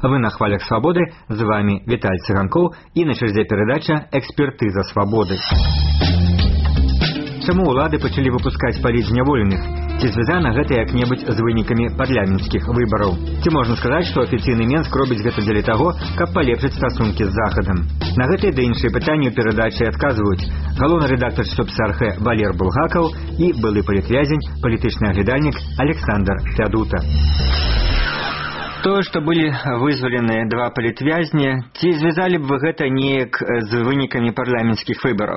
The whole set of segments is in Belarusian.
Вы на хвалях свабоды, з вами Віталь Цыганкоў і на чарзе перадача «Экспертыза свабоды». Чаму ўлады пачалі выпускаць палітзняволеных? Ці звязана гэта як-небудзь з вынікамі парламенцкіх выбараў? Ці можна сказаць, што афіцыйны Менск робіць гэта дзеля таго, каб палепшыць стасункі з Захадам? На гэтыя ды іншыя пытанні ў перадачы адказваюць галоўны рэдактар Штаб-Сархэ Валер Булгакаў і былы палітвязень, палітычны аглядальнік Александр Фядута. Тое, што былі вызвалены два палітвязні, ці звязалі б вы гэта неяк з вынікамі парламенцкіх выбараў?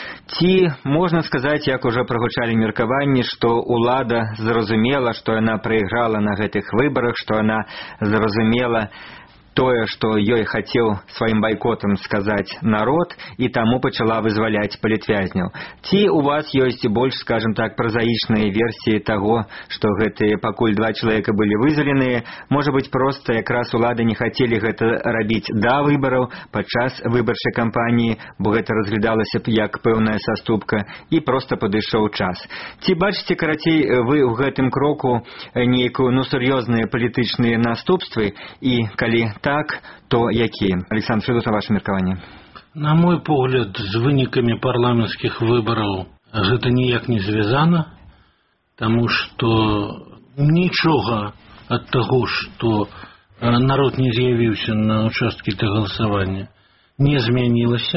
Ці можна сказаць, як ужо прагучалі меркаванні, што ўлада зразумела, што яна прайграла на гэтых выбарах, што яна зразумела тое, што ёй хацеў сваім байкотам сказаць народ, і таму пачала вызваляць палітвязняў? Ці у вас ёсць больш, скажем так, празаічныя версіі таго, што гэтыя пакуль два чалавека былі вызваленыя, можа быць, проста якраз улады не хацелі гэта рабіць да выбараў, падчас выбарчай кампаніі, бо гэта разглядалася б як пэўная саступка, і проста падышоў час? Ці бачыце, карацей, вы ў гэтым кроку нейкую, сур'ёзныя палітычныя наступствы, і калі так, то якія? Александр Федот, ваше меркаванне. На мой погляд, з вынікамі парламенцкіх выбараў гэта ніяк не звязана, таму што нічога ад таго, што народ не з'явіўся на ўчасткі для галасавання, не змянілася,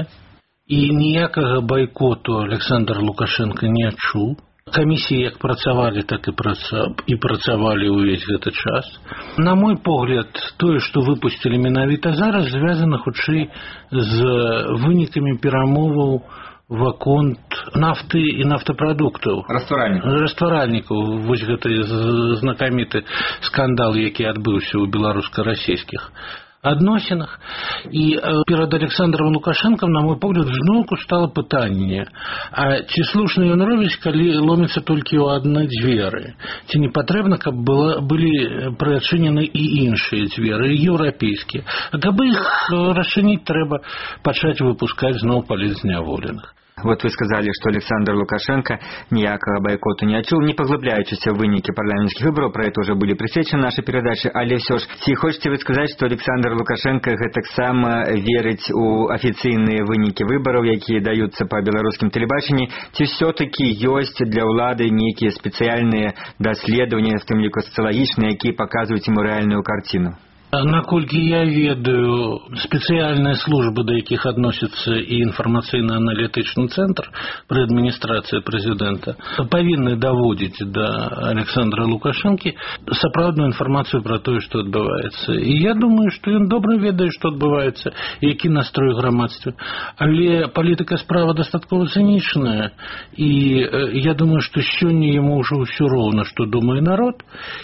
і ніякага байкоту Александр Лукашенко не адчуў. Камісіі як працавалі, так і працавалі ўвесь гэты час. На мой погляд, тое, што выпусцілі менавіта зараз, звязана хутчэй з вынікамі перамоваў ваконт нафты і нафтапрадуктаў. Растваральнікаў. Вось гэты знакаміты скандал, які адбыўся ў беларуска-расійскіх адносінах. І перад Александром Лукашенком, на мой погляд, зноўку стала пытанне, а ці слушна ён робіць, калі ломіцца толькі ў адны дзверы? Ці не патрэбна, каб былі прыадчынены і іншыя дзверы, еўрапейскія? А каб іх расчыніць, трэба пачаць выпускаць зноў палітзняволеных. Вот вы сказали, что Александр Лукашенко ніякага байкоту не адчуў, не паглыбляючыся ў вынікі парламенцкіх выбараў, про это уже были прысвечаны наши передачи, але все ж, ці хочаце вы сказаць, што Александр Лукашенко гэтаксама верыць у афіцыйныя вынікі выбараў, якія даюцца па беларускім тэлебачанні, ці все-таки ёсць для ўлады нейкія спецыяльныя даследаванні, в тым ліку сацыялагічныя, якія паказваюць ему рэальную карціну? Наколькі я ведаю, спецыяльныя службы, да якіх адносіцца і інфармацыйна-аналітычны цэнтр пры адміністрацыі прэзідэнта, павінны даводзіць да Александра Лукашэнкі сапраўдную інфармацыю пра тое, што адбываецца. І я думаю, што ён добра ведае, што адбываецца, які настрой у грамадстве. Але палітыка справа дастаткова цынічная, і я думаю, што сёння яму ўжо ўсё роўна, што думае народ,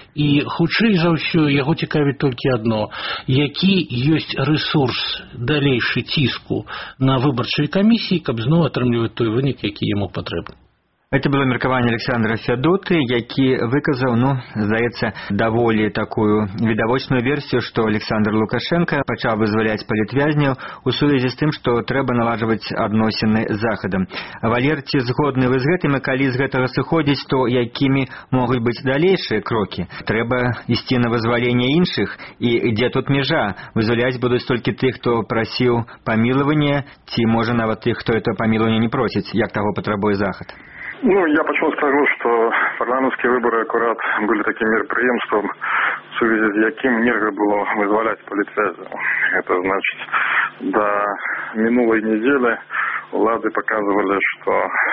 і хутчэй за ўсё яго цікавіць толькі адно: які ёсць рэсурс далейшы ціску на выбарчай камісіі, каб зноў атрымліваць той вынік, які яму патрэбны. Это было меркаванне Александра Фядоты, які выказаў, здаецца, даволі такую відавочную версію, што Александр Лукашенко пачаў вызваляць палітвязняў у сувязі з тым, што трэба наладжваць адносіны з Захадам. Валер, ці згодны вы з гэтым, і калі з гэтага сыходзіць, то якімі могуць быць далейшыя крокі? Трэба ісці на вызваленне іншых? І дзе тут межа? Вызваляць будуць толькі тых, хто прасіў памілавання, ці можа нават тых, хто это памілавання не просіць, як таго патрабуе Захад? Я почему скажу, что парламентские выборы аккурат были таким мероприемством, в связи с яким нельзя было вызволять палітвязняў. Это значит, до минулой недели улады показывали, что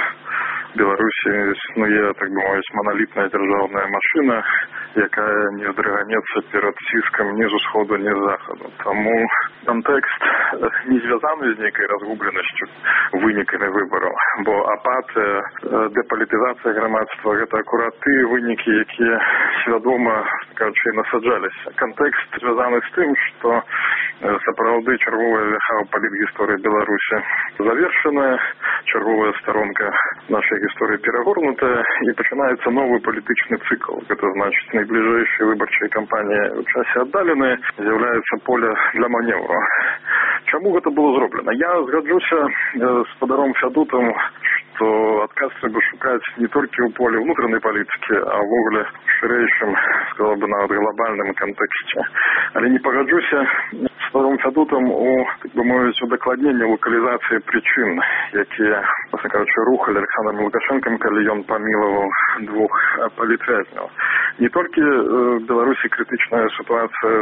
в Беларуси існуе, так бы мовіць, монолитная державная машина, якая не здрыганецца перад ціскам ні з усходу, ні з захаду. Таму контекст не звязаны з нейкай разгубленасцю вынікамі выбараў, бо апатыя, дэпалітызацыя грамадства — гэта акурат тыя вынікі, якія свядома, кажучы, насаджаліся. Контекст звязаны з тым, што сапраўды чарговая вяха ў палітгісторыі Беларусі завершаная, чарговая сторонка нашай гісторыі перагорнутая, і пачынаецца новы палітычны цыкл. Гэта значыць, найбліжэйшая выбарчая кампанія ў часе аддаленая, з'яўляецца поле для маневру. Чаму гэта было зроблена? Я згаджуся з спадаром Фядутам, то адказ трэба шукаць не толькі ў полі ўнутранай палітыкі, а ўвогуле шырэйшым, сказал бы, нават глобальным кантэксце. Але не пагаджуся з панам Фядотам у, так бы мовіць, удакладненні локалізацыі прычын, якія, власне кажучы, рухалі Александром Лукашенком, калі ён памілаваў двух палітвязняў. Не толькі в Беларусі крытычная сітуацыя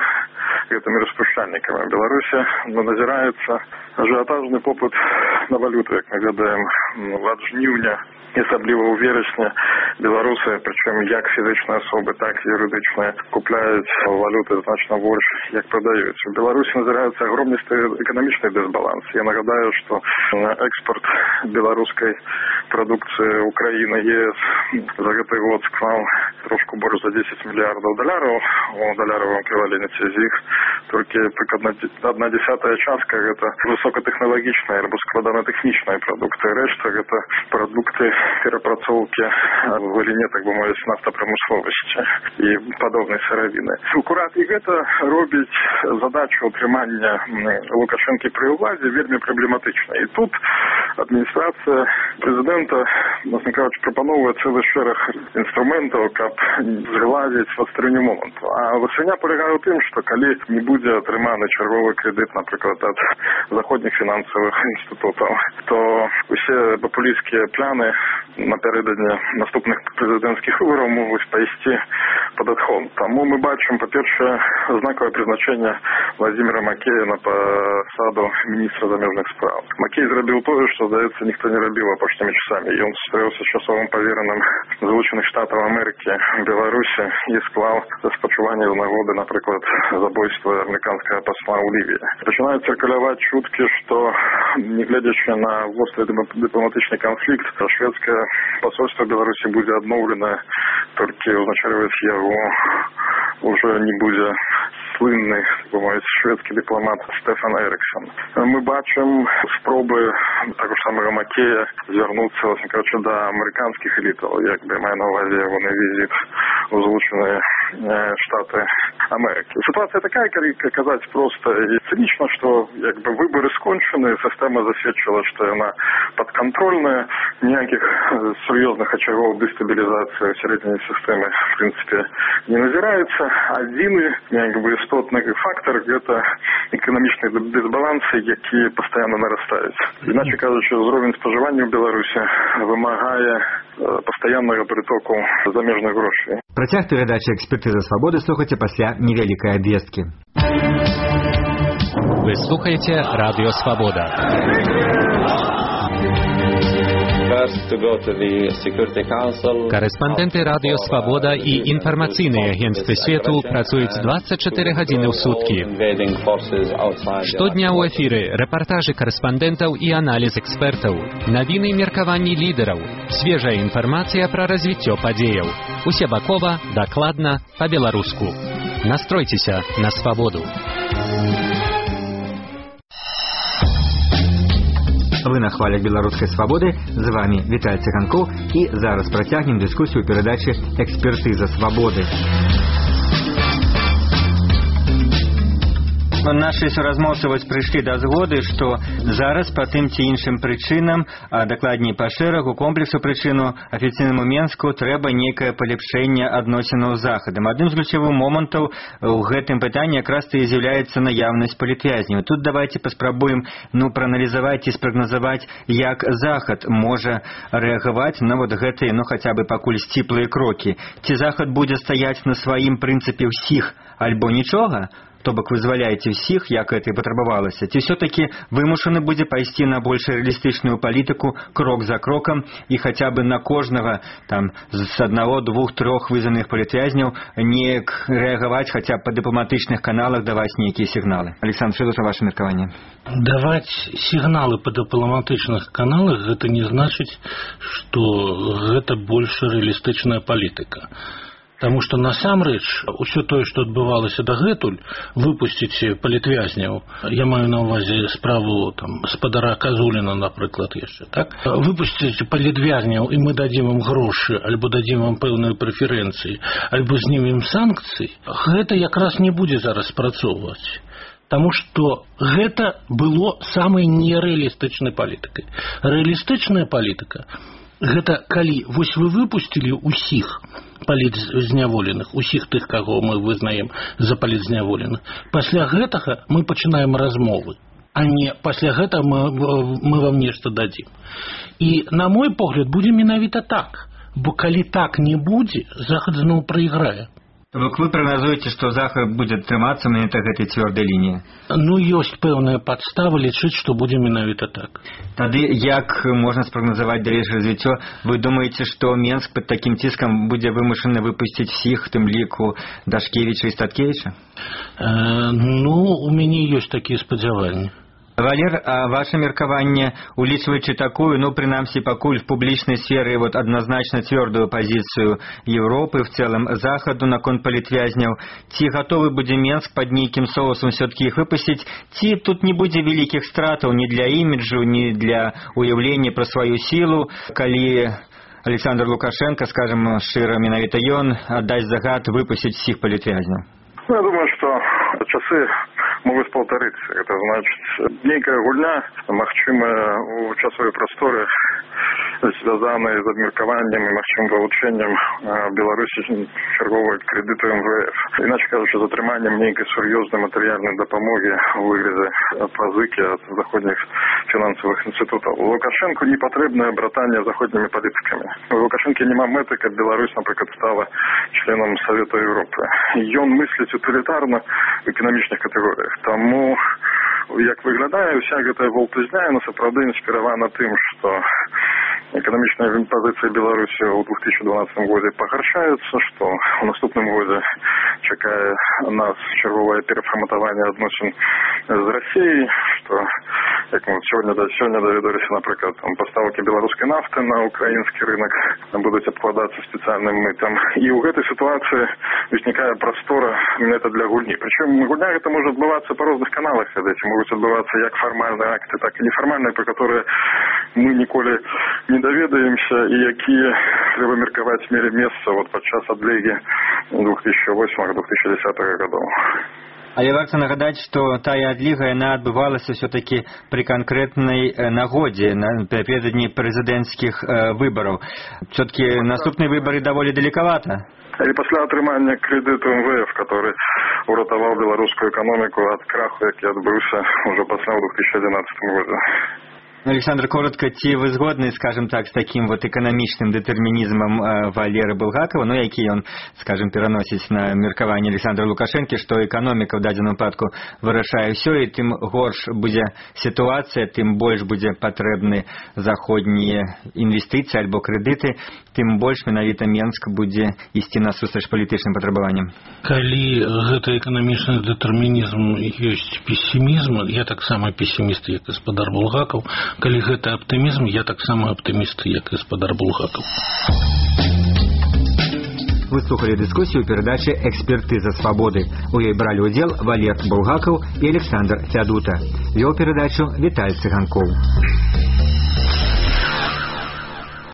з гэтымі распушчальнікамі. В Беларусі назіраецца ажыятажны попыт на валюту, як мы ведаем, ад жніўня, асабліва ў верасні беларусы, прычым як фізычныя асобы, так і юрыдычныя, купляюць валюты значна больш, як прадаюць. У Беларусі назіраецца агромністы эканамічны дысбаланс. Я нагадаю, што экспорт беларускай прадукцыі Украіны ЕС за гэты год склаў трошку больш за 10 мільярдаў даляраў у даляровым эквіваленце. З іх толькі прыкладна 1/10 частка гэта высокатэхналагічныя або складанатэхнічныя прадукты. Рэшта гэта прадукты перапрацоўкі в галіне, так бы мовіць, нафтапрамысловасці і падобнай сыравіны. Акурат і гэта робіць задачу утрымання Лукашэнкі пры ўладзе вельмі праблематычнай. І тут адміністрацыя прэзідэнта, власне кажучы, прапаноўвае цэлы шэраг інструментаў, каб згладзіць вастрыню моманту. А вастрыня палягае ў тым, што калі не будзе атрыманы чарговы крэдыт, напрыклад, ад заходніх фінансавых інстытутаў, то усе папулісцкія пляны напярэдадні наступных прэзідэнцкіх выбараў могуць пайсці пад адход. Таму мы бачым, па-першае, знакавае прызначэнне Владзіміра Макея на пасаду міністра замежных спраў. Макей зрабіў тое, што, здаецца, ніхто не рабіў апошнімі часамі. Ён сустрэўся з часовым павераным Злучаных Штатаў Амерыкі в Беларусі і склаў спачуванне з нагоды, напрыклад, забойства амерыканскага пасла ў Лівіі. Пачынаюць цыркуляваць чуткі, што, нягледзячы на востры дыпламатычны канфлікт, шведскае посольство Беларусі будзе адноўлена, толькі узначальваць яго уже не будзе слынны, шведскі дыпламат Стефан Эриксон. Мы бачым спробы таго ж самага Макея звярнуцца, власне кажучы, да амерыканскіх элітаў, як бы мае на ўвазе ягоны візіт у Злучаныя Штаты Амерыкі. Сітуацыя такая, калі казаць проста і цынічна, што як бы выбары скончаны, сістэма засведчыла, што яна падкантрольная, ніякіх сур'ёзных ачагоў дэстабілізацыі сярэдзіне сістэмы, в прынцыпе, не назіраецца. Адзіны, як бы, істотны фактор – гэта эканамічныя дысбалансы, якія пастаянна нарастаюць. Іначе кажучы, ўзровень спажывання ў Беларусі вымагае пастаяннага прытоку замежных грошай. Працяг перадачы «Экспертыза свабоды» слухайце пасля невялікай абвесткі. Вы слухаеце Радыё Свабода. Корэспандэнты Радыё Свабода і інфармацыйныя агенцтвы свету працуюць 24 гадзіны ў суткі. Штодня ў эфіры рэпартажы корэспандэнтаў і аналіз экспертаў, навіны і меркаванні лідараў, свежая інфармацыя пра развіццё падзеяў. Усебакова, дакладна, па-беларуску. Настройцеся на свабоду. Вы на хвалях беларускай свабоды, з вами Віталь Цыганкоў, і зараз працягнем дыскусію перадачы «Экспертыза свабоды». Нашы суразмоўцы прыйшлі да згоды, што зараз па тым ці іншым прычынам, а дакладней па шэрагу комплексу прычыну, афіцыйнаму Менску трэба нейкае палепшэнне адносінаў з Захадам. Адным з ключавых момантаў у гэтым пытанні якраз і з'яўляецца наяўнасць палітвязняў. Тут давайте паспрабуем прааналізаваць і спрагназаваць, як Захад можа рэагаваць на гэтыя, хаця бы пакуль сціплыя крокі. Ці Захад будзе стаяць на сваім прынцыпе ўсіх альбо нічога? То бок вызваляеце ўсіх, як гэта і патрабавалася, ці ўсё-такі вымушаны будзе пайсці на больш рэалістычную палітыку крок за крокам і хаця бы на кожнага з 1, 2, 3 вызваных палітвязняў неяк рэагаваць, хаця б па дыпламатычных каналах даваць нейкія сігналы. Александр Федотов, ваше меркаванне. Даваць сігналы па дыпламатычных каналах гэта не значыць, што гэта больш рэалістычная палітыка. Таму што насамрэч усё тое, што адбывалася дагэтуль, выпусціць палітвязняў, я маю на ўвазе справу спадара Казуліна, напрыклад, яшчэ, так? Выпусціць палітвязняў, і мы дадзім ім грошы, альбо дадзім ім пэўныя прэферэнцыі, альбо знімем санкцыі, гэта якраз не будзе зараз спрацоўваць. Таму што гэта было самай нерэалістычнай палітыкай. Рэалістычная палітыка гэта калі вось вы выпусцілі ўсіх палітзняволеных, усіх тых, каго мы вызнаем за палітзняволеных. Пасля гэтага мы пачынаем размовы, а не пасля гэтага мы вам нешта дадзім. І, на мой погляд, будзе менавіта так, бо калі так не будзе, Захад зноў прайграе. Так вы прагназуеце, што Захад будзе трымацца менавіта гэтай цвёрдай лініі? Ну, ёсць пэўная падстава лічыць, што будзе менавіта так. Тады як можна спрагназаваць далейшае развіццё? Вы думаеце, што Менск пад такім ціскам будзе вымушаны выпусціць всіх, тым ліку Дашкевіча і Статкевіча? Ну, у мяне ёсць такія спадзяванні. Валер, а ваше меркаванне, улічваючы такую, ну, прынамсі, пакуль в публічнай сферы вот адназначна цвёрдую пазіцыю Еўропы, в цэлым Захаду наконт палітвязняў, ці гатовы будзе Менск пад нейкім соусам все-таки іх выпусціць, ці тут не будзе вялікіх стратаў ні для іміджу, ні для уяўлення пра сваю сілу, калі Александр Лукашенко, скажем шчыра, менавіта ён аддасць загад выпусціць всіх палітвязняў? Ну, я думаю, что часы могуць паўтарыцца. Это значыць, нейкая гульня, магчымая у часовай прасторы, звязаная з абмеркаваннем і магчымым вылучэннем Беларусі чарговых крэдытаў МВФ. Іначе кажучы, з атрыманнем нейкай сур'ёзнай матэрыяльнай дапамогі у выглядзе пазыкі ад заходніх фінансавых інстытутаў. Лукашенку не патрэбнае братанне з заходнімі палітыкамі. У Лукашенкі няма мэты, каб Беларусь, напрыклад, стала членам Савета Еўропы. Ён мысліць утылітарна в эканамічных катэгорыях. Таму, як выглядае, уся гэтая волтузня, яна сапраўды інспіравана тым, што эканамічная пазіцыя Беларусі ў 2012 годзе пагаршаецца, што ў наступным годзе чакае нас чарговае перафарматаванне адносін з Расіяй, што, як мы сёння даведаліся, напрыклад, пастаўкі беларускай нафты на украінскі рынок будуць абкладацца спецыяльным мытам. І ў гэтай сітуацыі узнікае прастора менавіта для гульні. Прычым гульня гэта можа адбывацца па розных каналах, могуць адбывацца як фармальныя акты, так і нефармальныя, пра которые мы ніколі не даведаемся і якія, трэба меркаваць, мелі месца вот падчас адлігі 2008-2010 гадоў. Але варта нагадаць, што тая адліга, яна адбывалася все-таки при конкретнай нагодзе, напередадні прэзідэнцкіх выбараў. Все-таки наступныя выбары даволі далекавата. І пасля атрымання крэдыту МВФ, который уратаваў беларускую эканоміку ад краху, які адбыўся ўжо пасля ў 2011 годзе. Александр, коротко, ці вы згодны, скажем так, з таким вот эканамічным дэтэрмінізмам Валеры Булгакова, ну, які ён, скажем, пераносіць на меркаванне Александра Лукашэнкі, што эканоміка ў дадзеным выпадку вырашае ўсё, і тым горш будзе сітуацыя, тым больш будзе патрэбны заходнія інвестыцыі альбо крэдыты, тым больш менавіта Менск будзе ісці насустрач палітычным патрабаванням. Калі гэты эканамічны дэтэрмінізм ёсць пессімізм, я таксама пессіміст, як гаспадар Булгаков. Калі гэта аптымізм, я таксама аптыміст, як гаспадар Булгаков. Вы слухали дыскусію перадачы «Экспертыза свабоды». У ёй бралі ўдзел Валер Булгаков і Александр Фядута. Вёў перадачу Віталь Цыганкоў.